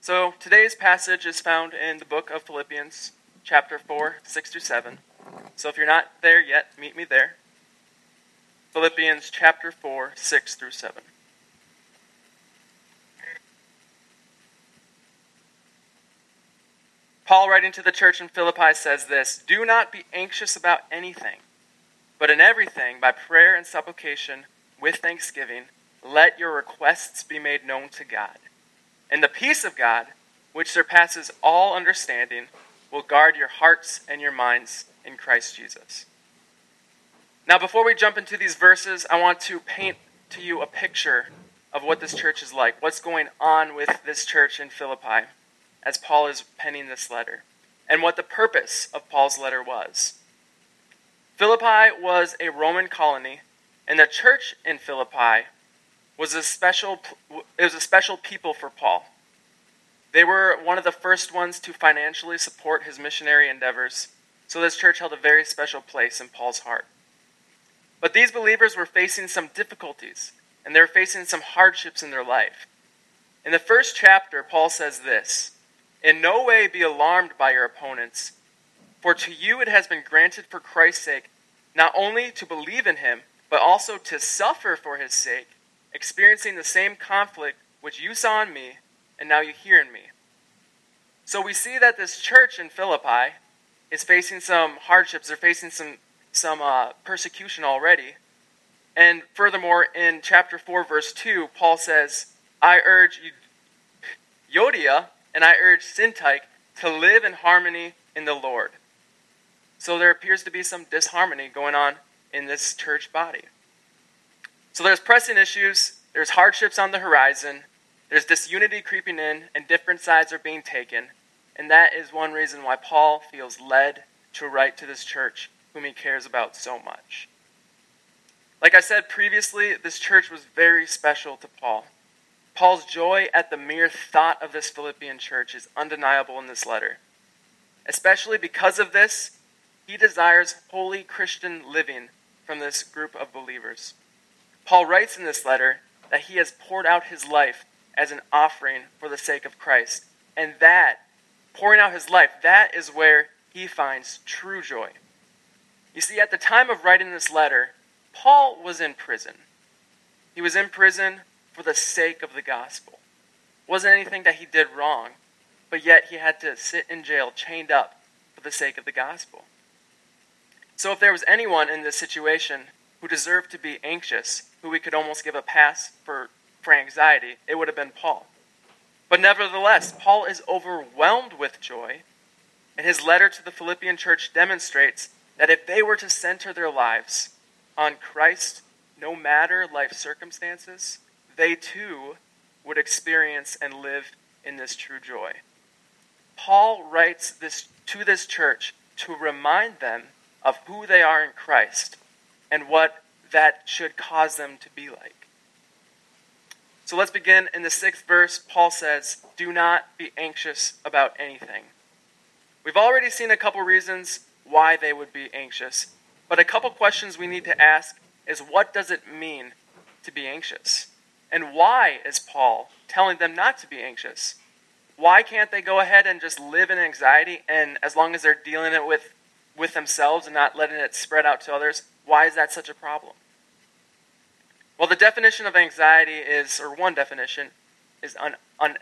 So today's passage is found in the book of Philippians, chapter 4, 6 through 7. So if you're not there yet, meet me there. Philippians chapter 4, 6 through 7. Paul, writing to the church in Philippi, says this: "Do not be anxious about anything, but in everything, by prayer and supplication, with thanksgiving, let your requests be made known to God. And the peace of God, which surpasses all understanding, will guard your hearts and your minds in Christ Jesus." Now, before we jump into these verses, I want to paint to you a picture of what this church is like, what's going on with this church in Philippi as Paul is penning this letter, and what the purpose of Paul's letter was. Philippi was a Roman colony, and the church in Philippi was a special people for Paul. They were one of the first ones to financially support his missionary endeavors, so this church held a very special place in Paul's heart. But these believers were facing some difficulties, and they were facing some hardships in their life. In the first chapter, Paul says this: "In no way be alarmed by your opponents, for to you it has been granted for Christ's sake not only to believe in him, but also to suffer for his sake, experiencing the same conflict which you saw in me, and now you hear in me." So we see that this church in Philippi is facing some hardships. They're facing some persecution already. And furthermore, in chapter 4, verse 2, Paul says, "I urge Euodia and I urge Syntyche to live in harmony in the Lord." So there appears to be some disharmony going on in this church body. So there's pressing issues, there's hardships on the horizon, there's disunity creeping in, and different sides are being taken. And that is one reason why Paul feels led to write to this church, whom he cares about so much. Like I said previously, this church was very special to Paul. Paul's joy at the mere thought of this Philippian church is undeniable in this letter. Especially because of this, he desires holy Christian living from this group of believers. Paul writes in this letter that he has poured out his life as an offering for the sake of Christ. And that, pouring out his life, that is where he finds true joy. You see, at the time of writing this letter, Paul was in prison. He was in prison for the sake of the gospel. It wasn't anything that he did wrong, but yet he had to sit in jail chained up for the sake of the gospel. So if there was anyone in this situation who deserved to be anxious, who we could almost give a pass for anxiety, it would have been Paul. But nevertheless, Paul is overwhelmed with joy, and his letter to the Philippian church demonstrates that if they were to center their lives on Christ, no matter life circumstances, they too would experience and live in this true joy. Paul writes this to this church to remind them of who they are in Christ and what that should cause them to be like. So let's begin in the 6th verse. Paul says, "Do not be anxious about anything." We've already seen a couple reasons why they would be anxious, but a couple questions we need to ask is, what does it mean to be anxious? And why is Paul telling them not to be anxious? Why can't they go ahead and just live in anxiety, and as long as they're dealing it with themselves and not letting it spread out to others, why is that such a problem? Well, the definition of anxiety is, or one definition, is an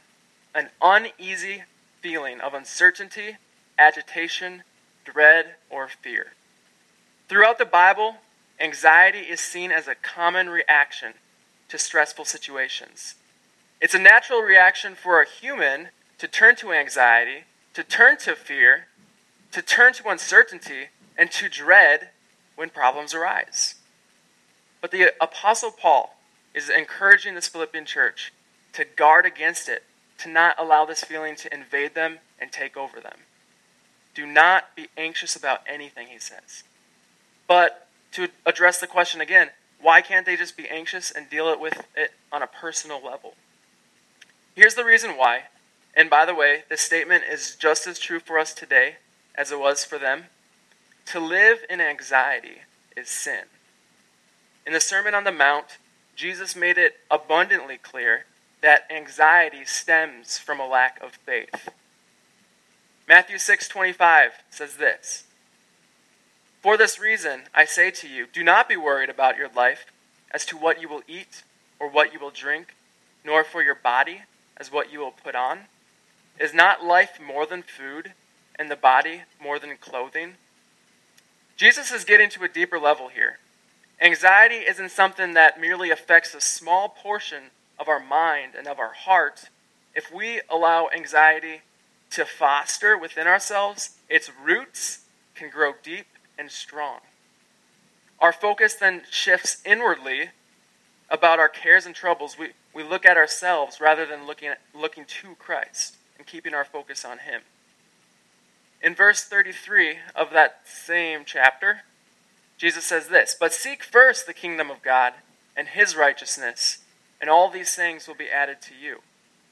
uneasy feeling of uncertainty, agitation, dread, or fear. Throughout the Bible, anxiety is seen as a common reaction to stressful situations. It's a natural reaction for a human to turn to anxiety, to turn to fear, to turn to uncertainty, and to dread when problems arise. But the Apostle Paul is encouraging this Philippian church to guard against it, to not allow this feeling to invade them and take over them. Do not be anxious about anything, he says. But to address the question again, why can't they just be anxious and deal with it on a personal level? Here's the reason why. And by the way, this statement is just as true for us today as it was for them. To live in anxiety is sin. In the Sermon on the Mount, Jesus made it abundantly clear that anxiety stems from a lack of faith. Matthew 6:25 says this, "For this reason, I say to you, do not be worried about your life as to what you will eat or what you will drink, nor for your body as what you will put on. Is not life more than food, and the body more than clothing?" Jesus is getting to a deeper level here. Anxiety isn't something that merely affects a small portion of our mind and of our heart. If we allow anxiety to foster within ourselves, its roots can grow deep and strong. Our focus then shifts inwardly about our cares and troubles. We look at ourselves rather than looking to Christ and keeping our focus on Him. In verse 33 of that same chapter, Jesus says this, "But seek first the kingdom of God and His righteousness, and all these things will be added to you."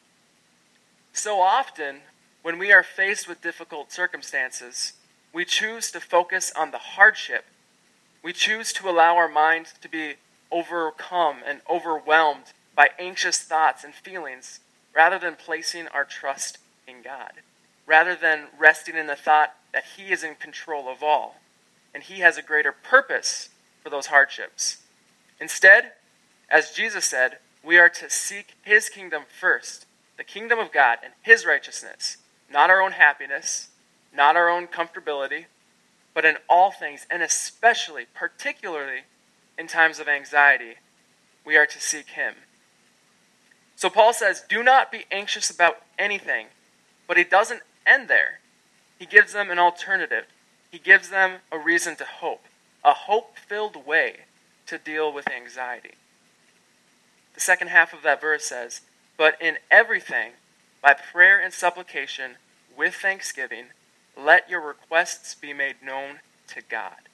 So often, when we are faced with difficult circumstances, we choose to focus on the hardship. We choose to allow our mind to be overcome and overwhelmed by anxious thoughts and feelings, rather than placing our trust in God, rather than resting in the thought that He is in control of all, and He has a greater purpose for those hardships. Instead, as Jesus said, we are to seek His kingdom first, the kingdom of God and His righteousness, not our own happiness, not our own comfortability, but in all things, and especially, particularly in times of anxiety, we are to seek Him. So Paul says, do not be anxious about anything, but he doesn't end there. He gives them an alternative. He gives them a reason to hope, a hope-filled way to deal with anxiety. The second half of that verse says, "But in everything, by prayer and supplication, with thanksgiving, let your requests be made known to God."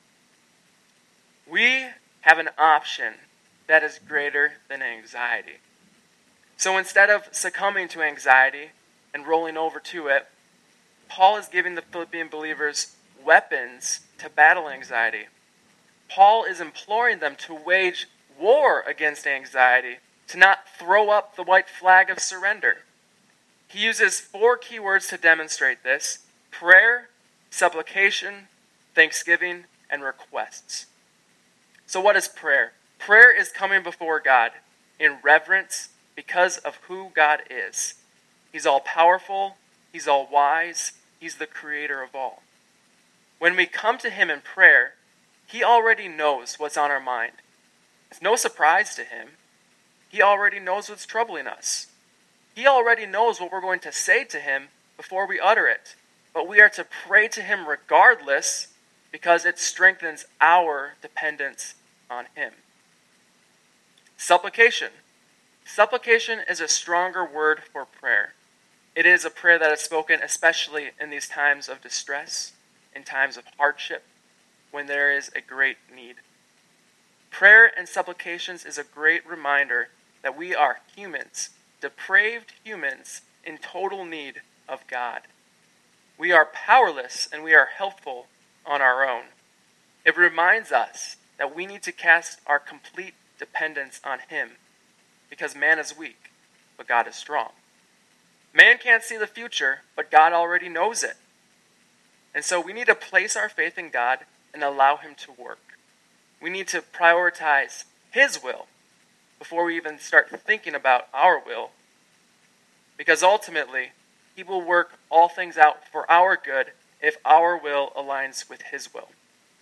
We have an option that is greater than anxiety. So instead of succumbing to anxiety and rolling over to it, Paul is giving the Philippian believers weapons to battle anxiety. Paul is imploring them to wage war against anxiety, to not throw up the white flag of surrender. He uses 4 key words to demonstrate this: prayer, supplication, thanksgiving, and requests. So what is prayer? Prayer is coming before God in reverence because of who God is. He's all-powerful, He's all-wise, He's the creator of all. When we come to Him in prayer, He already knows what's on our mind. It's no surprise to Him. He already knows what's troubling us. He already knows what we're going to say to Him before we utter it. But we are to pray to Him regardless, because it strengthens our dependence on Him. Supplication. Supplication is a stronger word for prayer. It is a prayer that is spoken especially in these times of distress, in times of hardship, when there is a great need. Prayer and supplications is a great reminder that we are humans, depraved humans in total need of God. We are powerless and we are helpful on our own. It reminds us that we need to cast our complete dependence on Him, because man is weak, but God is strong. Man can't see the future, but God already knows it. And so we need to place our faith in God and allow Him to work. We need to prioritize His will before we even start thinking about our will, because ultimately, He will work all things out for our good if our will aligns with His will.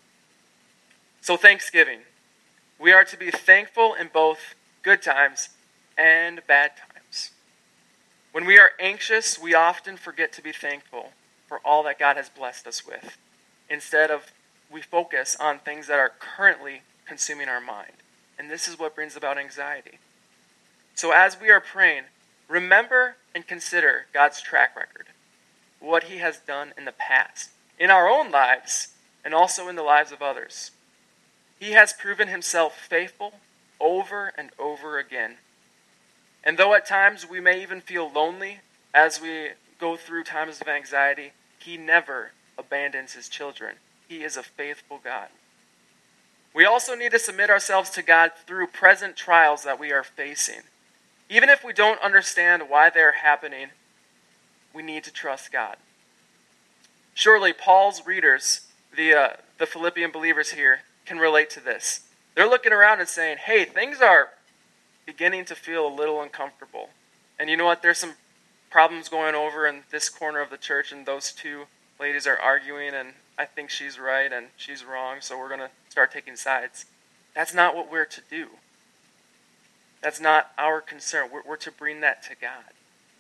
So thanksgiving. We are to be thankful in both good times and bad times. When we are anxious, we often forget to be thankful for all that God has blessed us with. Instead of, we focus on things that are currently consuming our mind. And this is what brings about anxiety. So as we are praying, remember and consider God's track record, what He has done in the past, in our own lives, and also in the lives of others. He has proven Himself faithful over and over again. And though at times we may even feel lonely as we go through times of anxiety, He never abandons His children. He is a faithful God. We also need to submit ourselves to God through present trials that we are facing. Even if we don't understand why they're happening, we need to trust God. Surely Paul's readers, the Philippian believers here, can relate to this. They're looking around and saying, hey, things are beginning to feel a little uncomfortable. And you know what? There's some problems going over in this corner of the church, and those two ladies are arguing, and I think she's right and she's wrong, so we're going to start taking sides. That's not what we're to do. That's not our concern. We're to bring that to God.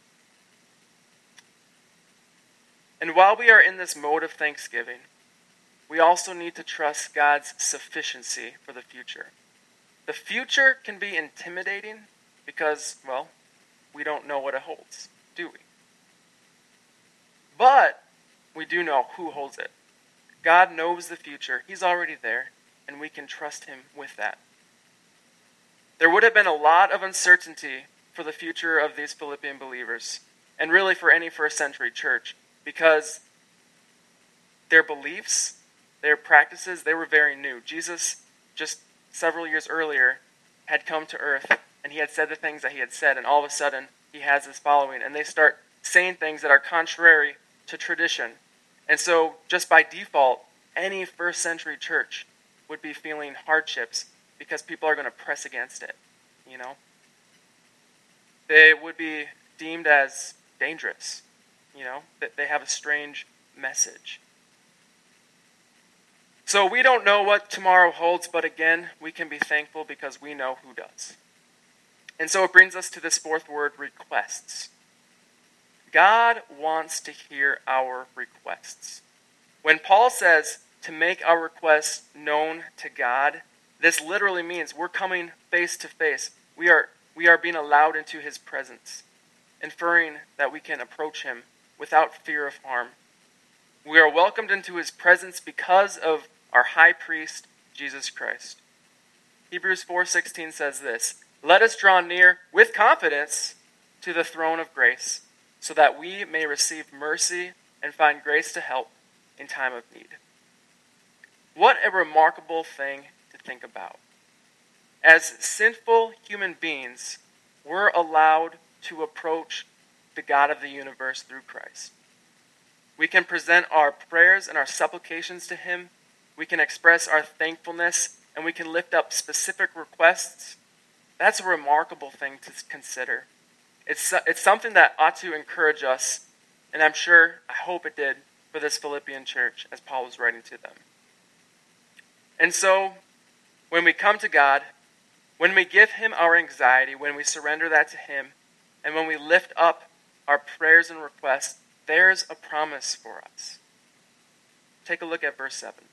And while we are in this mode of thanksgiving, we also need to trust God's sufficiency for the future. The future can be intimidating because, well, we don't know what it holds, do we? But we do know who holds it. God knows the future. He's already there, and we can trust him with that. There would have been a lot of uncertainty for the future of these Philippian believers, and really for any first century church, because their beliefs, their practices, they were very new. Jesus, just several years earlier, had come to earth, and he had said the things that he had said, and all of a sudden, he has this following, and they start saying things that are contrary to tradition. And so, just by default, any first century church would be feeling hardships because people are going to press against it, you know? They would be deemed as dangerous, you know? That they have a strange message. So we don't know what tomorrow holds, but again, we can be thankful because we know who does. And so it brings us to this fourth word, requests. God wants to hear our requests. When Paul says to make our requests known to God, this literally means we're coming face to face. We are being allowed into his presence, inferring that we can approach him without fear of harm. We are welcomed into his presence because of our high priest, Jesus Christ. Hebrews 4:16 says this, "Let us draw near with confidence to the throne of grace, so that we may receive mercy and find grace to help in time of need." What a remarkable thing to think about. As sinful human beings, we're allowed to approach the God of the universe through Christ. We can present our prayers and our supplications to him. We can express our thankfulness, and we can lift up specific requests. That's a remarkable thing to consider. It's something that ought to encourage us, and I hope it did, for this Philippian church as Paul was writing to them. And so, when we come to God, when we give him our anxiety, when we surrender that to him, and when we lift up our prayers and requests, there's a promise for us. Take a look at verse 7.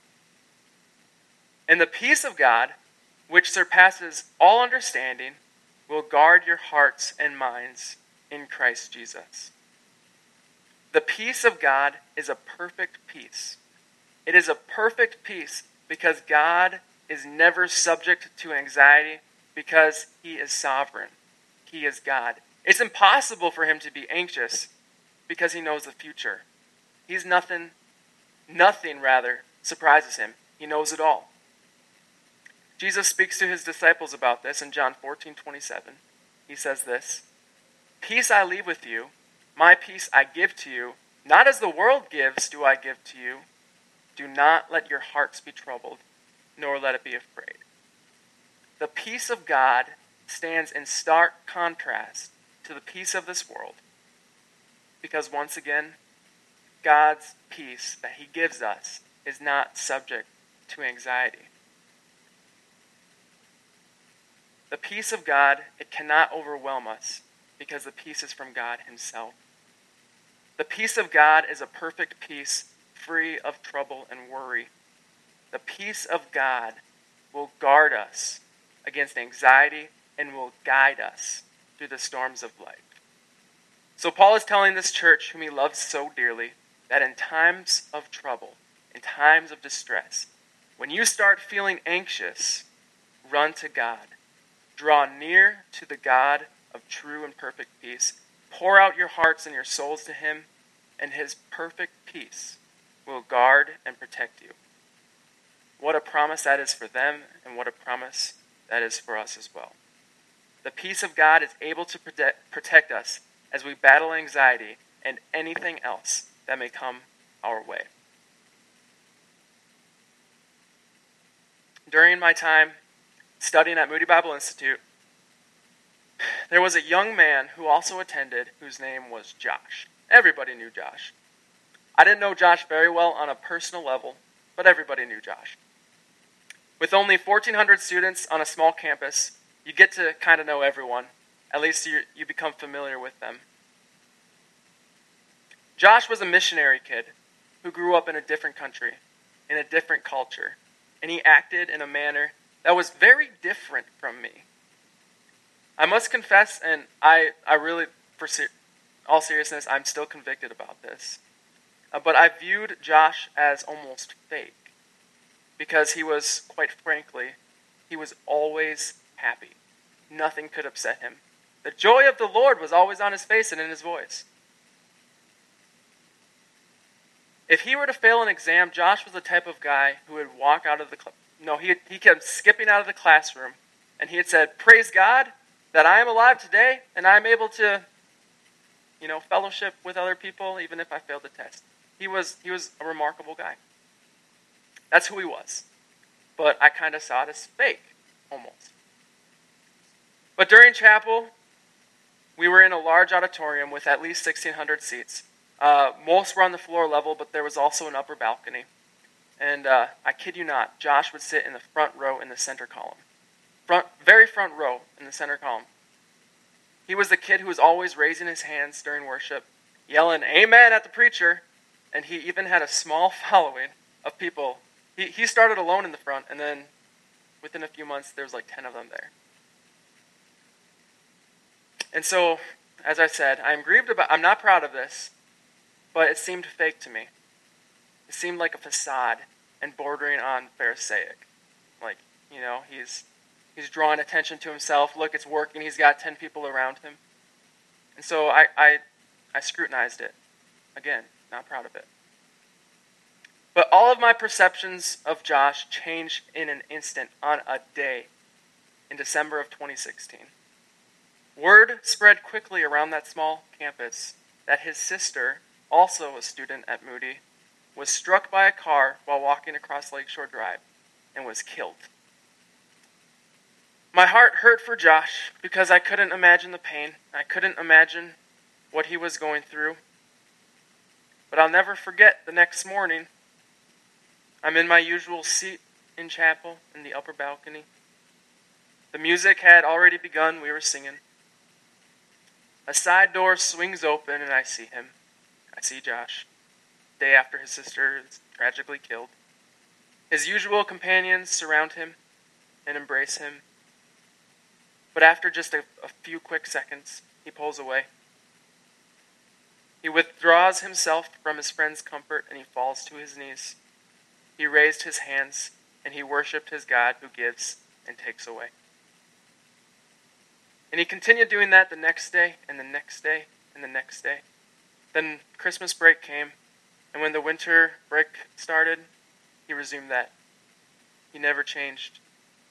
"And the peace of God, which surpasses all understanding, will guard your hearts and minds in Christ Jesus." The peace of God is a perfect peace. It is a perfect peace because God is never subject to anxiety because he is sovereign. He is God. It's impossible for him to be anxious because he knows the future. Nothing surprises him. He knows it all. Jesus speaks to his disciples about this in John 14:27. He says this, "Peace I leave with you, my peace I give to you. Not as the world gives do I give to you. Do not let your hearts be troubled, nor let it be afraid." The peace of God stands in stark contrast to the peace of this world. Because once again, God's peace that he gives us is not subject to anxiety. The peace of God, it cannot overwhelm us because the peace is from God himself. The peace of God is a perfect peace, free of trouble and worry. The peace of God will guard us against anxiety and will guide us through the storms of life. So Paul is telling this church, whom he loves so dearly, that in times of trouble, in times of distress, when you start feeling anxious, run to God. Draw near to the God of true and perfect peace. Pour out your hearts and your souls to him, and his perfect peace will guard and protect you. What a promise that is for them, and what a promise that is for us as well. The peace of God is able to protect us as we battle anxiety and anything else that may come our way. During my time studying at Moody Bible Institute, there was a young man who also attended whose name was Josh. Everybody knew Josh. I didn't know Josh very well on a personal level, but everybody knew Josh. With only 1,400 students on a small campus, you get to kind of know everyone. At least you become familiar with them. Josh was a missionary kid who grew up in a different country, in a different culture, and he acted in a manner that was very different from me. I must confess, and I really, for all seriousness, I'm still convicted about this. But I viewed Josh as almost fake, because he was, quite frankly, he was always happy. Nothing could upset him. The joy of the Lord was always on his face and in his voice. If he were to fail an exam, Josh was the type of guy who would walk out of the he kept skipping out of the classroom, and he had said, "Praise God that I am alive today, and I am able to, fellowship with other people, even if I failed the test." He was a remarkable guy. That's who he was. But I kind of saw it as fake, almost. But during chapel, we were in a large auditorium with at least 1,600 seats. Most were on the floor level, but there was also an upper balcony. And I kid you not, Josh would sit in the front row in the center column. Very front row in the center column. He was the kid who was always raising his hands during worship, yelling "Amen" at the preacher, and he even had a small following of people. He started alone in the front, and then within a few months, there was like 10 of them there. And so, as I said, I'm not proud of this, but it seemed fake to me. It seemed like a facade and bordering on Pharisaic. Like, he's drawing attention to himself. Look, it's working. He's got 10 people around him. And so I scrutinized it. Again, not proud of it. But all of my perceptions of Josh changed in an instant, on a day, in December of 2016. Word spread quickly around that small campus that his sister, also a student at Moody, was struck by a car while walking across Lakeshore Drive and was killed. My heart hurt for Josh because I couldn't imagine the pain. I couldn't imagine what he was going through. But I'll never forget the next morning. I'm in my usual seat in chapel in the upper balcony. The music had already begun. We were singing. A side door swings open and I see him. I see Josh. Day after his sister is tragically killed. His usual companions surround him and embrace him. But after just a few quick seconds, he pulls away. He withdraws himself from his friend's comfort and he falls to his knees. He raised his hands and he worshipped his God who gives and takes away. And he continued doing that the next day and the next day and the next day. Then Christmas break came, and when the winter break started, he resumed that. He never changed.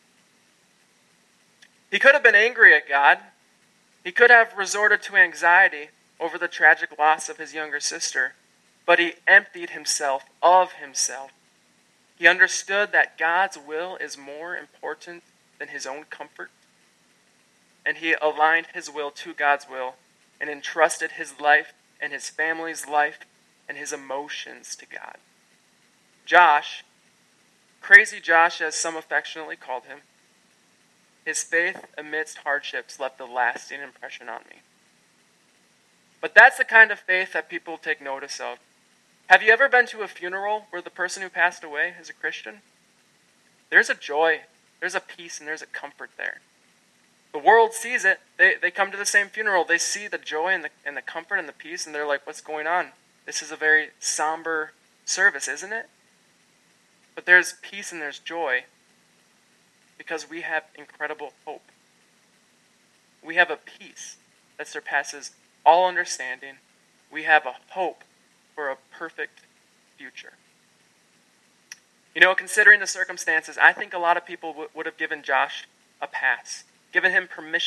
He could have been angry at God. He could have resorted to anxiety over the tragic loss of his younger sister, but he emptied himself of himself. He understood that God's will is more important than his own comfort, and he aligned his will to God's will and entrusted his life and his family's life and his emotions to God. Josh, Crazy Josh as some affectionately called him, his faith amidst hardships left a lasting impression on me. But that's the kind of faith that people take notice of. Have you ever been to a funeral where the person who passed away is a Christian? There's a joy, there's a peace, and there's a comfort there. The world sees it. They come to the same funeral. They see the joy and the comfort and the peace, and they're like, what's going on? This is a very somber service, isn't it? But there's peace and there's joy because we have incredible hope. We have a peace that surpasses all understanding. We have a hope for a perfect future. Considering the circumstances, I think a lot of people would have given Josh a pass, given him permission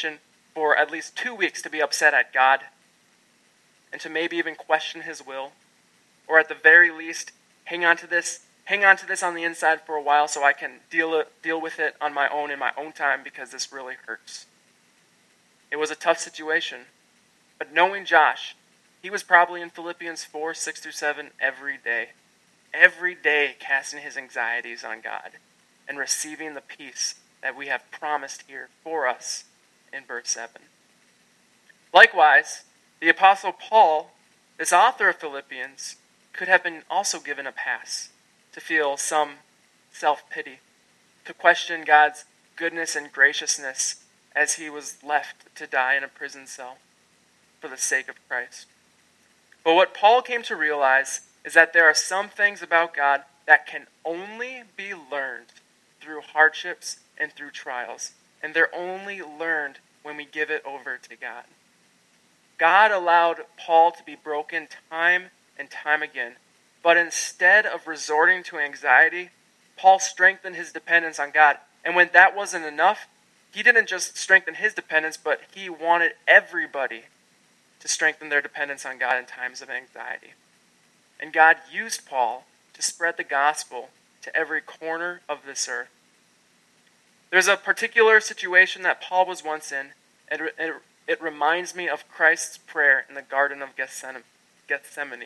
for at least 2 weeks to be upset at God and to maybe even question his will, or at the very least, hang on to this on the inside for a while so I can deal with it on my own in my own time because this really hurts. It was a tough situation, but knowing Josh, he was probably in Philippians 4, 6 through 7 every day casting his anxieties on God and receiving the peace that we have promised here for us in verse 7. Likewise, the Apostle Paul, this author of Philippians, could have been also given a pass to feel some self-pity, to question God's goodness and graciousness as he was left to die in a prison cell for the sake of Christ. But what Paul came to realize is that there are some things about God that can only be learned through hardships and through trials, and they're only learned when we give it over to God. God allowed Paul to be broken time and time again, but instead of resorting to anxiety, Paul strengthened his dependence on God. And when that wasn't enough, he didn't just strengthen his dependence, but he wanted everybody to strengthen their dependence on God in times of anxiety. And God used Paul to spread the gospel to every corner of this earth. There's a particular situation that Paul was once in, and it reminds me of Christ's prayer in the Garden of Gethsemane.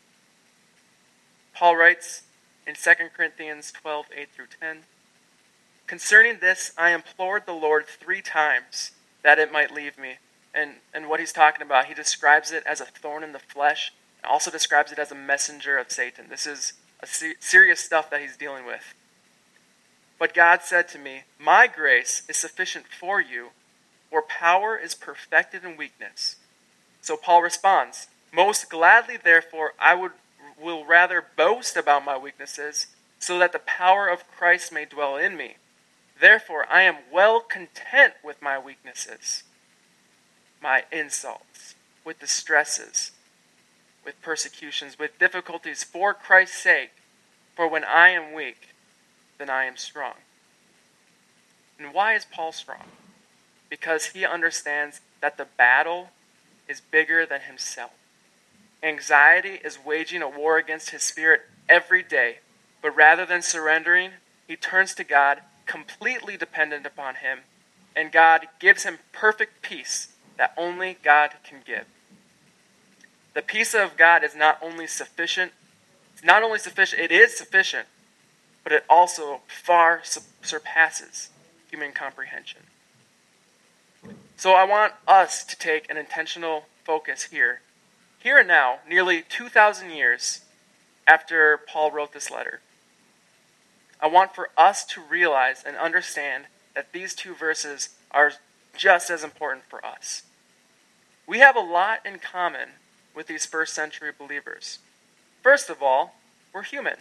Paul writes in 2 Corinthians 12, 8 through 10, "Concerning this, I implored the Lord 3 times that it might leave me." And what he's talking about, he describes it as a thorn in the flesh, and also describes it as a messenger of Satan. This is a serious stuff that he's dealing with. "But God said to me, 'My grace is sufficient for you, for power is perfected in weakness.'" So Paul responds, "Most gladly, therefore, I will rather boast about my weaknesses, so that the power of Christ may dwell in me. Therefore, I am well content with my weaknesses, my insults, with distresses, with persecutions, with difficulties for Christ's sake. For when I am weak, then I am strong." And why is Paul strong? Because he understands that the battle is bigger than himself. Anxiety is waging a war against his spirit every day, but rather than surrendering, he turns to God, completely dependent upon him, and God gives him perfect peace that only God can give. The peace of God is not only sufficient, it is sufficient, but it also far surpasses human comprehension. So I want us to take an intentional focus here and now, nearly 2,000 years after Paul wrote this letter. I want for us to realize and understand that these 2 verses are just as important for us. We have a lot in common with these first century believers. First of all, we're human.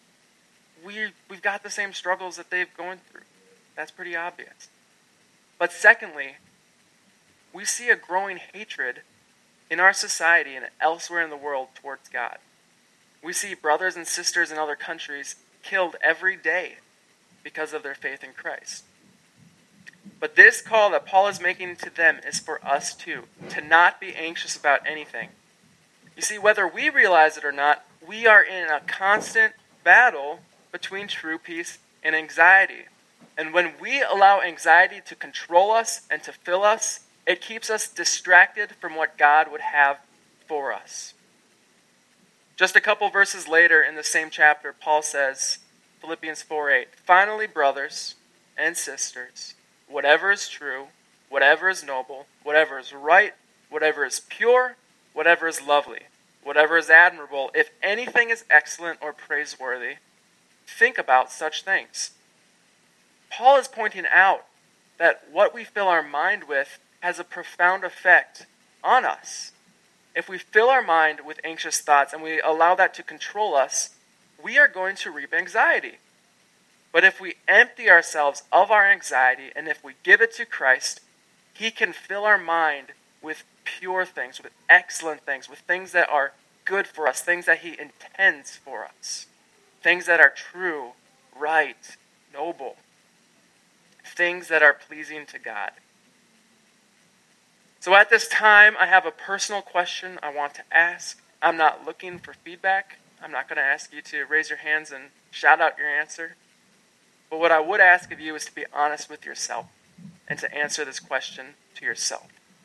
We've got the same struggles that they've gone through. That's pretty obvious. But secondly, we see a growing hatred in our society and elsewhere in the world towards God. We see brothers and sisters in other countries killed every day because of their faith in Christ. But this call that Paul is making to them is for us too, to not be anxious about anything. You see, whether we realize it or not, we are in a constant battle between true peace and anxiety. And when we allow anxiety to control us and to fill us, it keeps us distracted from what God would have for us. Just a couple verses later in the same chapter, Paul says, Philippians 4:8, "Finally, brothers and sisters, whatever is true, whatever is noble, whatever is right, whatever is pure, whatever is lovely, whatever is admirable, if anything is excellent or praiseworthy, think about such things." Paul is pointing out that what we fill our mind with has a profound effect on us. If we fill our mind with anxious thoughts and we allow that to control us, we are going to reap anxiety. But if we empty ourselves of our anxiety and if we give it to Christ, He can fill our mind with pure things, with excellent things, with things that are good for us, things that He intends for us, things that are true, right, noble, things that are pleasing to God. So at this time, I have a personal question I want to ask. I'm not looking for feedback. I'm not going to ask you to raise your hands and shout out your answer. But what I would ask of you is to be honest with yourself and to answer this question to yourself.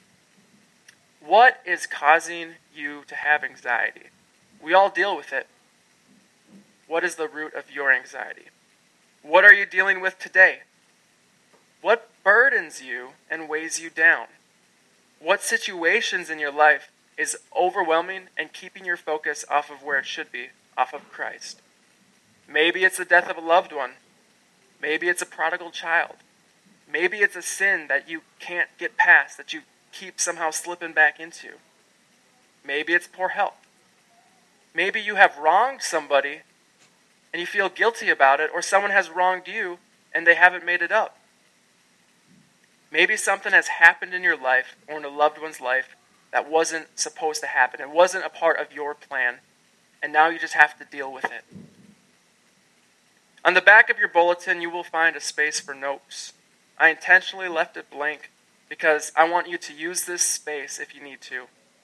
What is causing you to have anxiety? We all deal with it. What is the root of your anxiety? What are you dealing with today? What burdens you and weighs you down? What situations in your life is overwhelming and keeping your focus off of where it should be, off of Christ? Maybe it's the death of a loved one. Maybe it's a prodigal child. Maybe it's a sin that you can't get past, that you keep somehow slipping back into. Maybe it's poor health. Maybe you have wronged somebody and you feel guilty about it, or someone has wronged you and they haven't made it up. Maybe something has happened in your life or in a loved one's life that wasn't supposed to happen. It wasn't a part of your plan, and now you just have to deal with it. On the back of your bulletin, you will find a space for notes. I intentionally left it blank because I want you to use this space if you need to.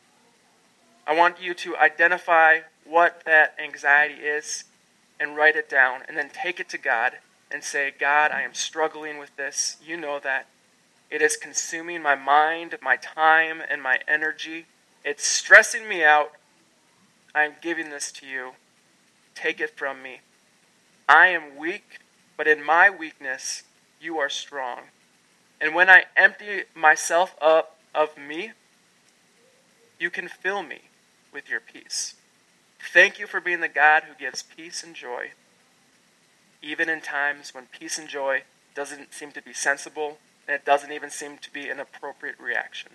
I want you to identify what that anxiety is and write it down, and then take it to God and say, God, I am struggling with this. You know that. It is consuming my mind, my time, and my energy. It's stressing me out. I am giving this to you. Take it from me. I am weak, but in my weakness, you are strong. And when I empty myself up of me, you can fill me with your peace. Thank you for being the God who gives peace and joy, even in times when peace and joy doesn't seem to be sensible, and it doesn't even seem to be an appropriate reaction.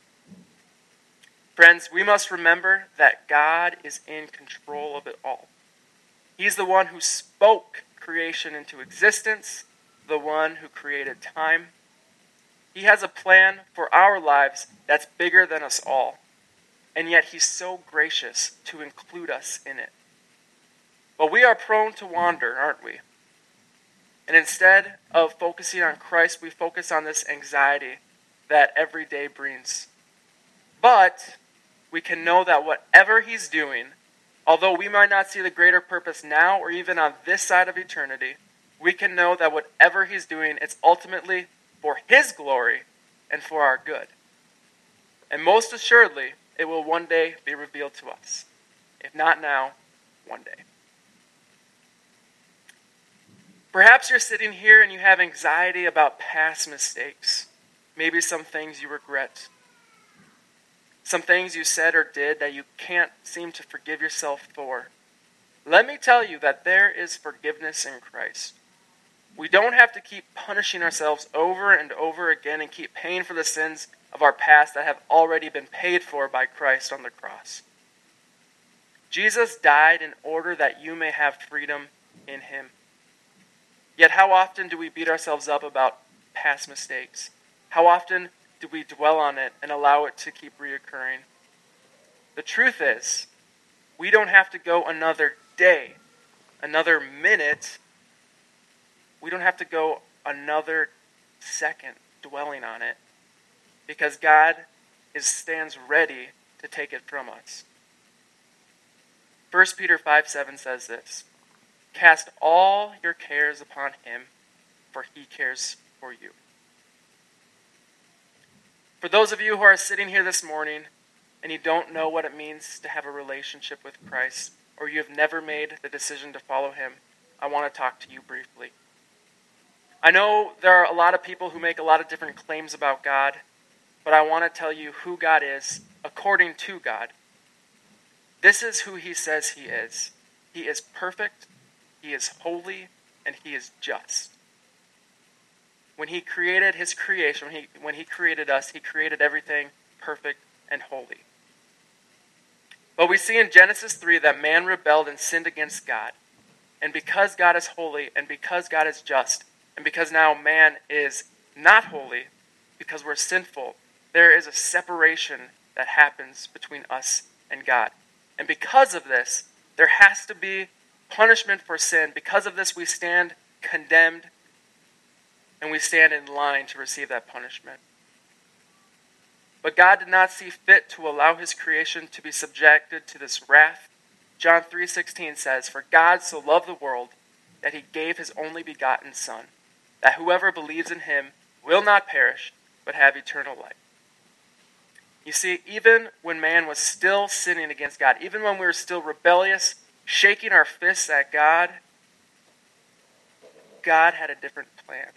Friends, we must remember that God is in control of it all. He's the one who spoke creation into existence, the one who created time. He has a plan for our lives that's bigger than us all, and yet He's so gracious to include us in it. But we are prone to wander, aren't we? And instead of focusing on Christ, we focus on this anxiety that every day brings. But we can know that whatever He's doing, although we might not see the greater purpose now or even on this side of eternity, we can know that whatever He's doing, it's ultimately for His glory and for our good. And most assuredly, it will one day be revealed to us. If not now, one day. Perhaps you're sitting here and you have anxiety about past mistakes. Maybe some things you regret. Some things you said or did that you can't seem to forgive yourself for. Let me tell you that there is forgiveness in Christ. We don't have to keep punishing ourselves over and over again and keep paying for the sins of our past that have already been paid for by Christ on the cross. Jesus died in order that you may have freedom in Him. Yet how often do we beat ourselves up about past mistakes? How often do we dwell on it and allow it to keep reoccurring? The truth is, we don't have to go another day, another minute. We don't have to go another second dwelling on it, because God stands ready to take it from us. 1 Peter 5:7 says this, "Cast all your cares upon Him, for He cares for you." For those of you who are sitting here this morning and you don't know what it means to have a relationship with Christ, or you have never made the decision to follow Him, I want to talk to you briefly. I know there are a lot of people who make a lot of different claims about God, but I want to tell you who God is according to God. This is who He says He is. He is perfect, He is holy, and He is just. When He created His creation, when he created us, He created everything perfect and holy. But we see in Genesis 3 that man rebelled and sinned against God. And because God is holy, and because God is just, and because now man is not holy, because we're sinful, there is a separation that happens between us and God. And because of this, there has to be punishment for sin. Because of this, we stand condemned, and we stand in line to receive that punishment. But God did not see fit to allow his creation to be subjected to this wrath. John 3:16 says, "For God so loved the world that he gave his only begotten Son, that whoever believes in him will not perish, but have eternal life." You see, even when man was still sinning against God, even when we were still rebellious, shaking our fists at God, God had a different plan.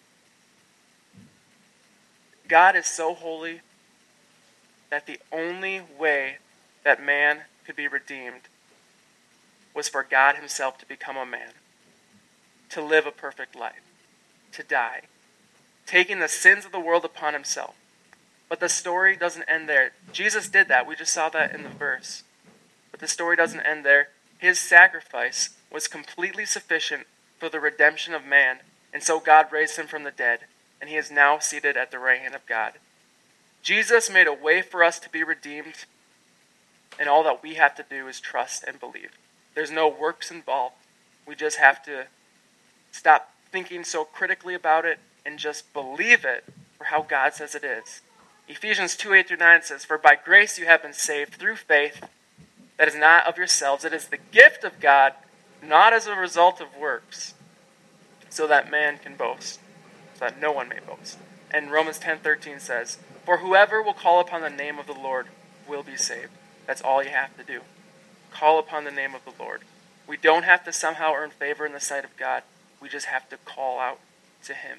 God is so holy that the only way that man could be redeemed was for God himself to become a man, to live a perfect life, to die, taking the sins of the world upon himself. But the story doesn't end there. Jesus did that. We just saw that in the verse. But the story doesn't end there. His sacrifice was completely sufficient for the redemption of man, and so God raised him from the dead, and he is now seated at the right hand of God. Jesus made a way for us to be redeemed, and all that we have to do is trust and believe. There's no works involved. We just have to stop thinking so critically about it and just believe it for how God says it is. Ephesians 2:8-9 says, "For by grace you have been saved through faith, that is not of yourselves. It is the gift of God, not as a result of works, so that man can boast, so that no one may boast." And Romans 10:13 says, "For whoever will call upon the name of the Lord will be saved." That's all you have to do. Call upon the name of the Lord. We don't have to somehow earn favor in the sight of God. We just have to call out to him.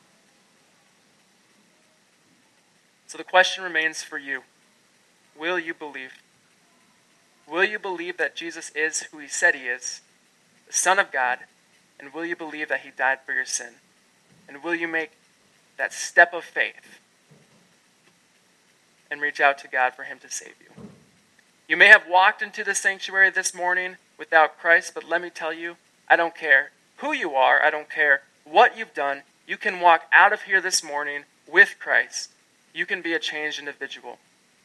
So the question remains for you. Will you believe? Will you believe that Jesus is who he said he is, the Son of God, and will you believe that he died for your sin? And will you make that step of faith and reach out to God for him to save you? You may have walked into the sanctuary this morning without Christ, but let me tell you, I don't care who you are, I don't care what you've done, you can walk out of here this morning with Christ. You can be a changed individual.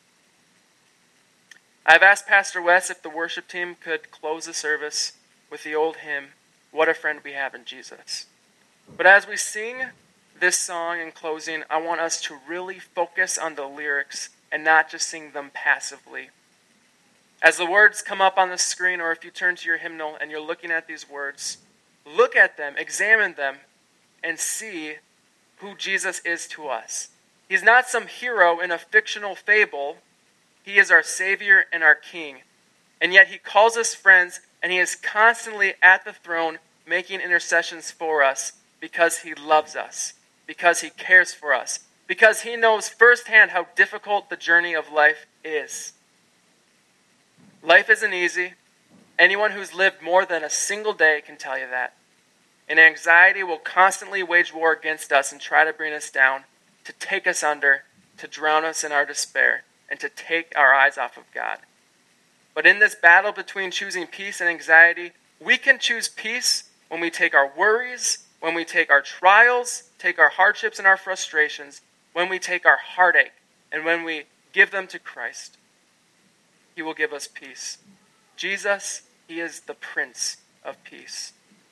I've asked Pastor Wes if the worship team could close the service with the old hymn, "What a Friend We Have in Jesus." But as we sing this song in closing, I want us to really focus on the lyrics and not just sing them passively. As the words come up on the screen, or if you turn to your hymnal and you're looking at these words, look at them, examine them, and see who Jesus is to us. He's not some hero in a fictional fable. He is our Savior and our King. And yet he calls us friends, and he is constantly at the throne making intercessions for us because he loves us, because he cares for us, because he knows firsthand how difficult the journey of life is. Life isn't easy. Anyone who's lived more than a single day can tell you that. And anxiety will constantly wage war against us and try to bring us down, to take us under, to drown us in our despair, and to take our eyes off of God. But in this battle between choosing peace and anxiety, we can choose peace when we take our worries, when we take our trials, take our hardships and our frustrations, when we take our heartache, and when we give them to Christ. He will give us peace. Jesus, he is the Prince of Peace.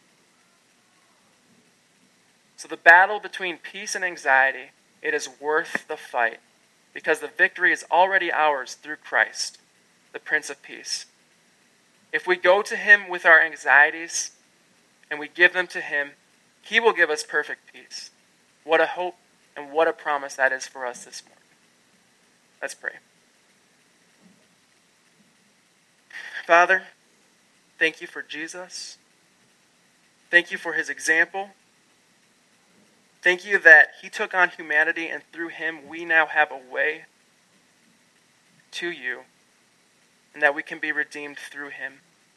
So the battle between peace and anxiety, it is worth the fight, because the victory is already ours through Christ, the Prince of Peace. If we go to him with our anxieties and we give them to him, he will give us perfect peace. What a hope and what a promise that is for us this morning. Let's pray. Father, thank you for Jesus. Thank you for his example. Thank you that he took on humanity, and through him we now have a way to you, and that we can be redeemed through him.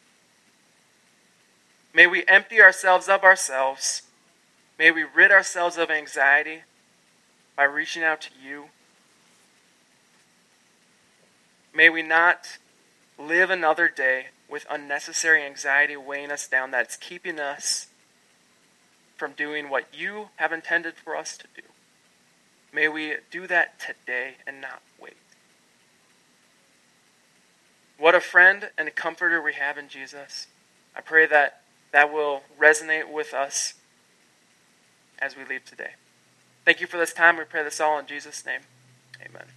May we empty ourselves of ourselves. May we rid ourselves of anxiety by reaching out to you. May we not live another day with unnecessary anxiety weighing us down that's keeping us from doing what you have intended for us to do. May we do that today and not wait. What a friend and a comforter we have in Jesus. I pray that that will resonate with us as we leave today. Thank you for this time. We pray this all in Jesus' name. Amen.